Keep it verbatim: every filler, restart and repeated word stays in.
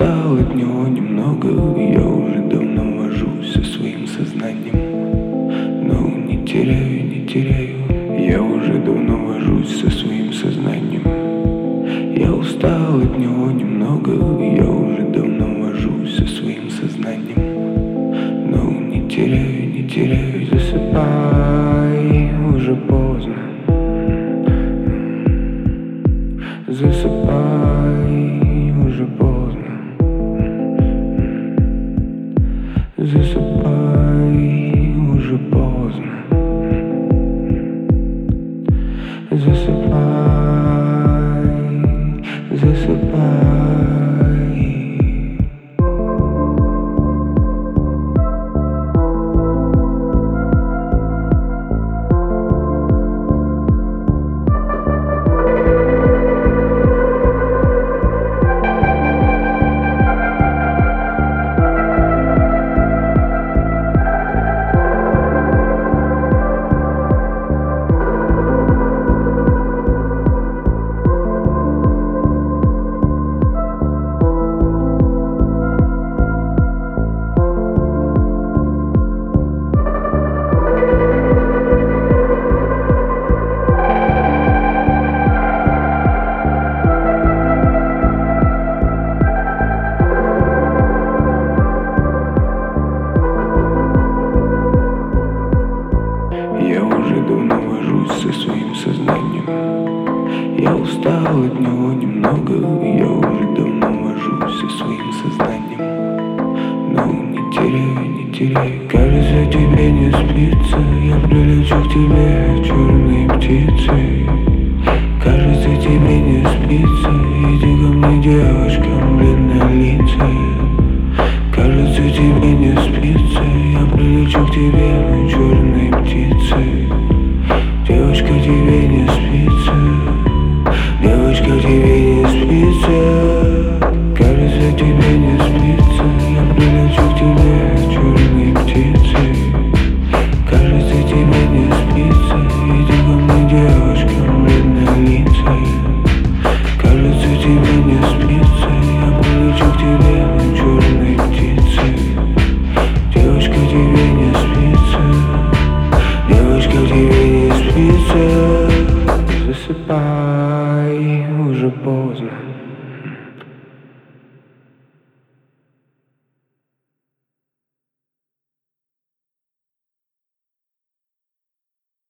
устал от него немного, я уже давно вожусь со своим сознанием. Но не теряю, не теряю, я уже давно вожусь со своим сознанием. Я устал от него немного, я уже давно вожусь со своим сознанием. Но не теряю, не теряю, засыпай, уже поздно. Засыпай, уже поздно. Засыпай, уже поздно. Засыпай, засыпай. Я уже давно вожусь со своим сознанием. Я устал от него немного, я уже давно вожусь со своим сознанием. Но не теряю, не теряю. Кажется, тебе не спится, я прилечу к тебе черной птицей. Кажется, тебе не спится, иди ко мне, девушка, бледнолицая. Кажется, тебе не спится, я прилечу к тебе черной птицей. Девочка, тебе не спится, девочка, тебе не спится. Кажется, тебе не спится, я прилечу к тебе черной птицей. Кажется, тебе не спится, иди ко мне, девушка, бледнолицая. Кажется, тебе не спится, я прилечу к тебе черной птицей. Девочка, тебе не спится, девочка, тебе не спится. Засыпай, уже поздно.